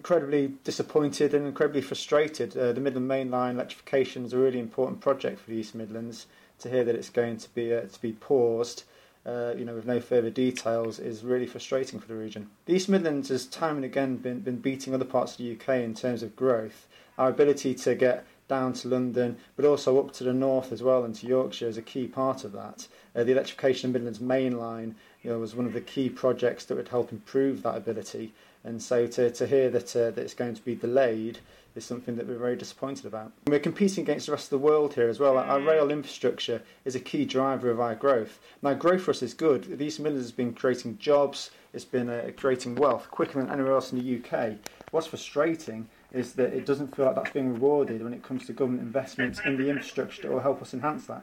incredibly disappointed and incredibly frustrated. The Midland Main Line electrification is a really important project for the East Midlands. To hear that it's going to be paused, with no further details, is really frustrating for the region. The East Midlands has time and again been beating other parts of the UK in terms of growth. Our ability to get down to London, but also up to the north as well, and to Yorkshire, is a key part of that. The electrification of Midlands Main Line, was one of the key projects that would help improve that ability. And so to hear that it's going to be delayed is something that we're very disappointed about. We're competing against the rest of the world here as well. Our rail infrastructure is a key driver of our growth. Now, growth for us is good. The East Midlands has been creating jobs, it's been creating wealth quicker than anywhere else in the UK. What's frustrating is that it doesn't feel like that's being rewarded when it comes to government investments in the infrastructure that will help us enhance that.